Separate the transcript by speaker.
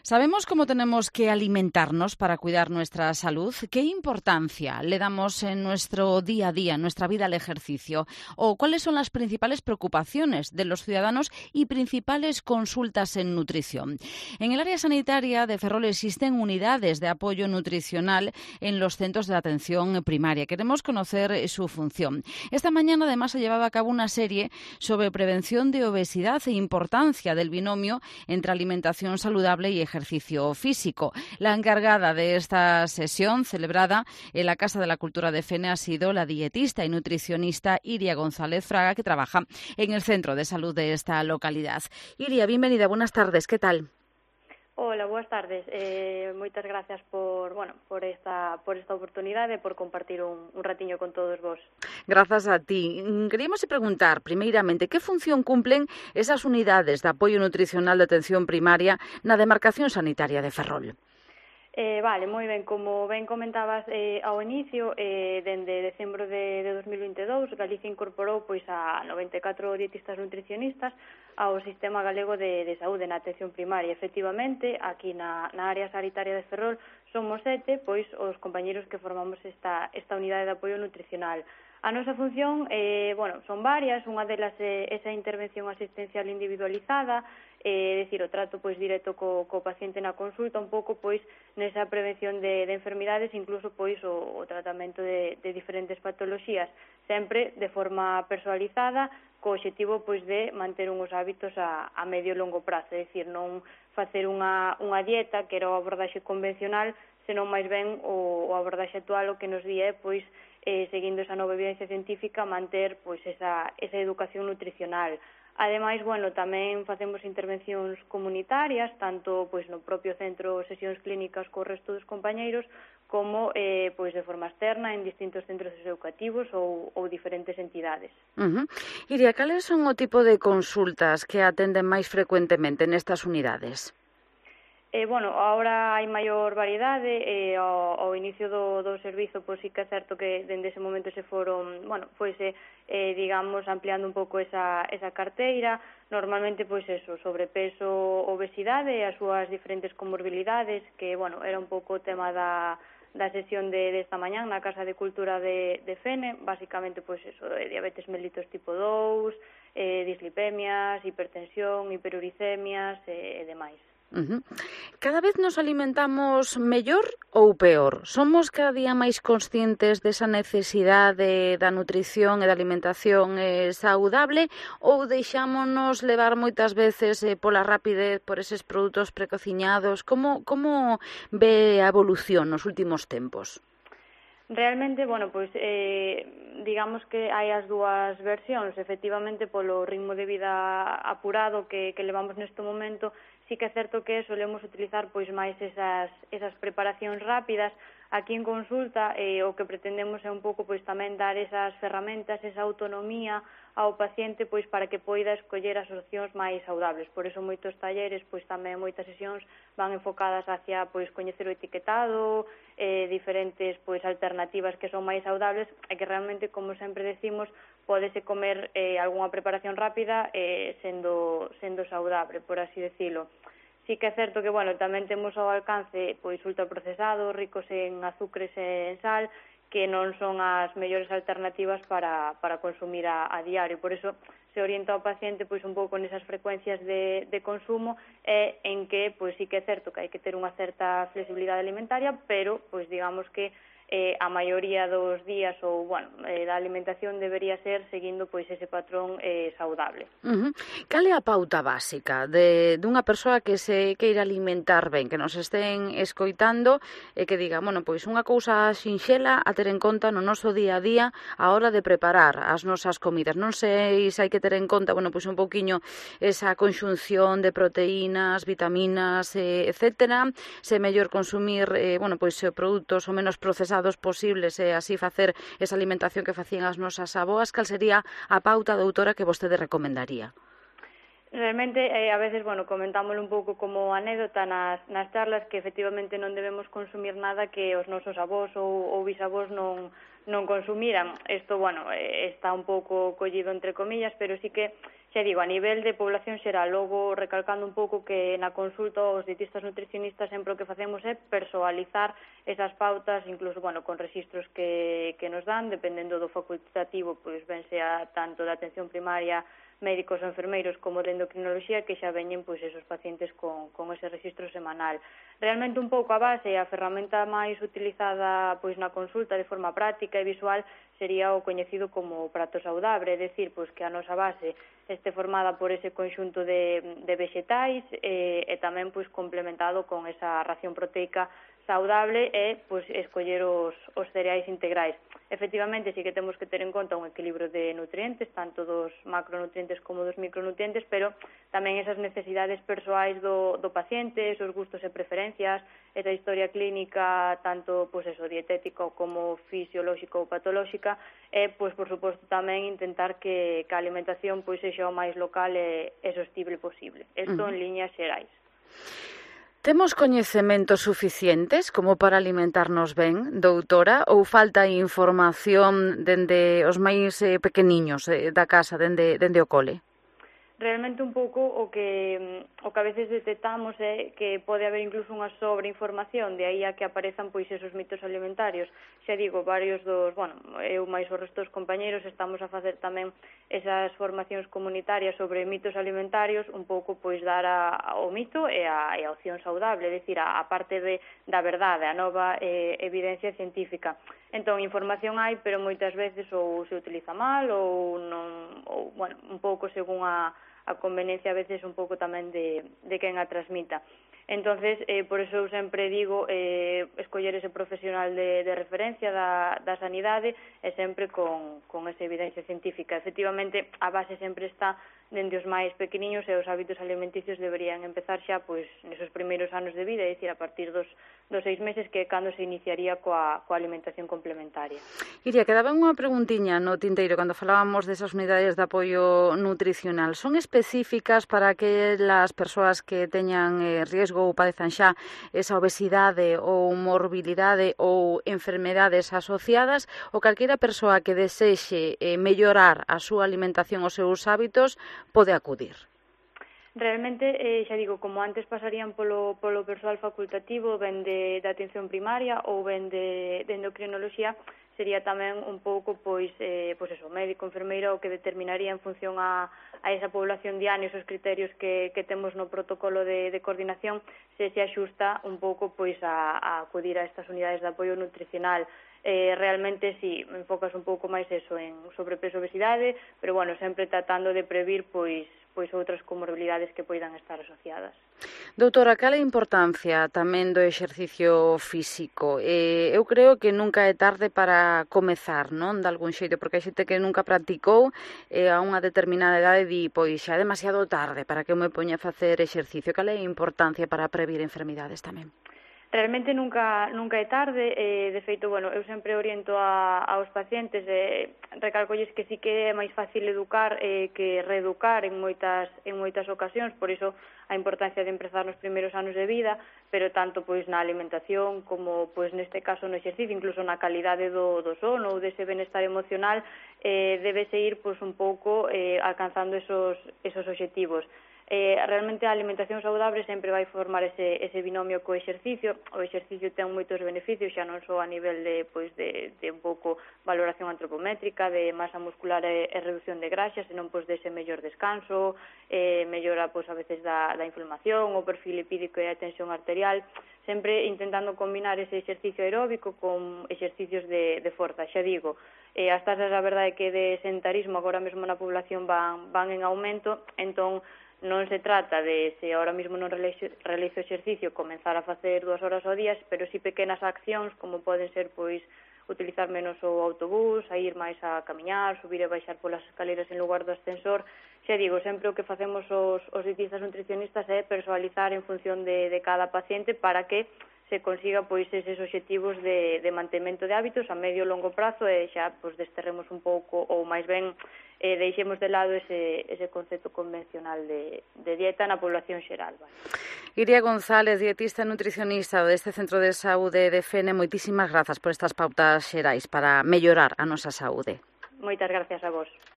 Speaker 1: ¿Sabemos cómo tenemos que alimentarnos para cuidar nuestra salud? ¿Qué importancia le damos en nuestro día a día, en nuestra vida al ejercicio? ¿O cuáles son las principales preocupaciones de los ciudadanos y principales consultas en nutrición? En el área sanitaria de Ferrol existen unidades de apoyo nutricional en los centros de atención primaria. Queremos conocer su función. Esta mañana además se llevaba a cabo una serie sobre prevención de obesidad e importancia del binomio entre alimentación saludable y ejercicio físico. La encargada de esta sesión celebrada en la Casa de la Cultura de Fene ha sido la dietista y nutricionista Iria González Fraga, que trabaja en el centro de salud de esta localidad. Iria, bienvenida, buenas tardes, ¿qué tal?
Speaker 2: Hola, boas tardes. Moitas gracias por esta oportunidade, por compartir un ratiño con todos vos.
Speaker 1: Grazas a ti. Queríamos preguntar, primeiramente, que función cumplen esas unidades de apoio nutricional de atención primaria na demarcación sanitaria de Ferrol?
Speaker 2: Vale, moi ben, como ben comentabas ao inicio, dende decembro de 2022, Galicia incorporou pois a 94 dietistas nutricionistas ao Sistema Galego de Saúde na atención primaria. Efectivamente, aquí na área sanitaria de Ferrol somos 7, pois os compañeros que formamos esta unidade de apoio nutricional. A nosa función, son varias, unha delas é esa intervención asistencial individualizada, é dicir, o trato pois directo co paciente na consulta, un pouco pois nesa prevención de enfermidades, incluso pois o tratamento de diferentes patoloxías, sempre de forma personalizada, co obxectivo pois de manter uns hábitos a medio e longo prazo, é dicir, non facer unha dieta que era o abordaxe convencional, senón máis ben o abordaxe actual o que nos di é pois seguindo esa nova evidencia científica, manter pois esa educación nutricional. Ademais, tamén facemos intervencións comunitarias, tanto pois no propio centro, sesións clínicas co resto dos compañeiros, como pois de forma externa en distintos centros educativos ou diferentes entidades.
Speaker 1: Iria, cales son o tipo de consultas que atenden máis frecuentemente nestas unidades?
Speaker 2: Ahora hai maior variedade, ao inicio do servizo, pois sí que é certo que dende ese momento se foron, digamos, ampliando un pouco esa carteira. Normalmente, pois eso, sobrepeso, obesidade e as súas diferentes comorbilidades, que, era un pouco o tema da sesión desta mañán na Casa de Cultura de Fene, basicamente, pois eso, diabetes mellitus tipo 2, dislipemias, hipertensión, hiperuricemias e demais.
Speaker 1: Cada vez nos alimentamos mellor ou peor? Somos cada día máis conscientes desa necesidade da nutrición e da alimentación saudable ou deixámonos levar moitas veces pola rapidez, por eses produtos precociñados? Como ve a evolución nos últimos tempos?
Speaker 2: Realmente, digamos que hai as dúas versións. Efectivamente, polo ritmo de vida apurado que levamos neste momento, sí que é certo que solemos utilizar pois máis esas preparacións rápidas. Aquí en consulta o que pretendemos é un pouco pois tamén dar esas ferramentas, esa autonomía ao paciente pois para que poida escoller as opcións máis saudables. Por eso moitos talleres, pois tamén moitas sesións van enfocadas hacia pois coñecer o etiquetado, diferentes pois alternativas que son máis saudables e que realmente, como sempre decimos, pódese comer algunha preparación rápida sendo saudable, por así decirlo. Sí que é certo que, tamén temos ao alcance pois ultraprocesados, ricos en azúcares e en sal, que non son as mellores alternativas para consumir a diario. Por eso se orienta ao paciente pois un pouco nesas frecuencias de consumo e en que pois sí que é certo que hai que ter unha certa flexibilidade alimentaria, pero pois digamos que a maioría dos días ou, da alimentación debería ser seguindo pois ese patrón saudable.
Speaker 1: Cal é a pauta básica dunha persoa que se queira alimentar ben, que nos estén escoitando e que diga, pois unha cousa sinxela a ter en conta no noso día a día a hora de preparar as nosas comidas? Non sei se hai que ter en conta, pois un pouquiño esa conxunción de proteínas, vitaminas, etcétera, se é mellor consumir, produtos o menos procesados posibles e así facer esa alimentación que facían as nosas avoas. Cal sería a pauta, doutora, que vostede recomendaría?
Speaker 2: Realmente, a veces, comentámoslo un pouco como anécdota nas charlas, que efectivamente non debemos consumir nada que os nosos avós ou bisavós non non consumiran. Isto, bueno, está un pouco collido entre comillas, pero sí que, xa digo, a nivel de población xeral, logo recalcando un pouco que na consulta os dietistas nutricionistas sempre o que facemos é persoalizar esas pautas, incluso, bueno, con registros que nos dan, dependendo do facultativo, pois ben sea tanto da atención primaria, médicos ou enfermeiros como de endocrinoloxía, que xa veñen pois esos pacientes con ese registro semanal. Realmente un pouco a base, a ferramenta máis utilizada pois na consulta de forma práctica e visual sería o coñecido como prato saudable, é dicir, pois que a nosa base este formada por ese conxunto de vexetais e tamén pois complementado con esa ración proteica saudable e pois escoller os cereais integrais. Efectivamente, sí que temos que ter en conta un equilibrio de nutrientes, tanto dos macronutrientes como dos micronutrientes, pero tamén esas necesidades persoais do paciente, esos gustos e preferencias, esa historia clínica, tanto pois eso, dietética como fisiolóxica ou patolóxica, e pois por suposto tamén intentar que a alimentación pois sexa o máis local e sostible posible. Isto en liñas xerais.
Speaker 1: Temos coñecementos suficientes como para alimentarnos ben, doutora, ou falta información dende os máis pequeniños da casa, dende o cole?
Speaker 2: Realmente un pouco o que a veces detectamos é que pode haber incluso unha sobreinformación, de aí a que aparezan pois esos mitos alimentarios. Xa digo, varios dos, bueno, eu máis o resto dos compañeros estamos a facer tamén esas formacións comunitarias sobre mitos alimentarios, un pouco pois dar ao mito e a opción saudable, é dicir, a parte da verdade, a nova evidencia científica. Entón, información hai, pero moitas veces ou se utiliza mal ou non, ou, bueno, un pouco según a conveniencia a veces un pouco tamén de quen a transmita. Entonces, por eso eu sempre digo escoller ese profesional de referencia da sanidade e sempre con esa evidencia científica. Efectivamente, a base sempre está dende os máis pequeniños e os hábitos alimenticios deberían empezar xa pois nesos primeiros anos de vida, é dicir, a partir dos 6 meses, que é cando se iniciaría coa alimentación complementaria.
Speaker 1: Iria, quedaba unha preguntiña no tinteiro cando falábamos desas unidades de apoio nutricional. Son específicas para aquelas persoas que teñan riesgo ou padezan xa esa obesidade ou morbilidade ou enfermedades asociadas, ou calquera persoa que desexe mellorar a súa alimentación, os seus hábitos, pode acudir?
Speaker 2: Realmente, xa digo, como antes pasarían polo persoal facultativo, ben de atención primaria ou ben de endocrinoloxía, sería tamén un pouco, pois eso, médico, enfermeira, o que determinaría en función a esa población diana, esos criterios que temos no protocolo de coordinación, se axusta un pouco pois a acudir a estas unidades de apoio nutricional. Realmente, sí, enfocas un pouco máis eso en sobrepeso, obesidade, pero, bueno, sempre tratando de previr, pois outras comorbilidades que poidan estar asociadas.
Speaker 1: Doutora, cal é a importancia tamén do exercicio físico? Eu creo que nunca é tarde para comezar, non? De algún xeito, porque hai xente que nunca practicou a unha determinada idade di, pois xa é demasiado tarde para que eu me poña a facer exercicio. Cal é a importancia para previr enfermidades tamén?
Speaker 2: Realmente nunca é tarde, de feito, bueno, eu sempre oriento aos pacientes, recalcolles que sí que é máis fácil educar que reeducar en moitas ocasións, por iso a importancia de empezar nos primeiros anos de vida, pero tanto pois na alimentación como pois neste caso no exercicio, incluso na calidade do sono ou dese benestar emocional, debese ir pois un pouco alcanzando esos obxectivos. Realmente a alimentación saudable sempre vai formar ese binomio co exercicio. O exercicio ten moitos beneficios, xa non só a nivel de un pouco valoración antropométrica, de masa muscular e reducción de graxas, senón dese mellor descanso, mellora a veces da inflamación, o perfil lipídico e a tensión arterial, sempre intentando combinar ese exercicio aeróbico con exercicios de forza. Xa digo, as tasas, a verdade, que de sedentarismo agora mesmo na población van en aumento, entón non se trata de, se ahora mesmo non realizo exercicio, comenzar a facer 2 horas ao día, pero si pequenas accións, como poden ser, pois, utilizar menos o autobús, a ir máis a camiñar, subir e baixar polas escaleras en lugar do ascensor. Xa digo, sempre o que facemos os dietistas nutricionistas é personalizar en función de cada paciente para que se consiga pois eses obxectivos de mantemento de hábitos a medio e longo prazo, e xa pois desterremos un pouco, ou máis ben deixemos de lado ese concepto convencional de dieta na población xeral. Vale.
Speaker 1: Iria González, dietista e nutricionista deste Centro de Saúde de Fene, moitísimas grazas por estas pautas xerais para mellorar a nosa saúde.
Speaker 2: Moitas gracias a vos.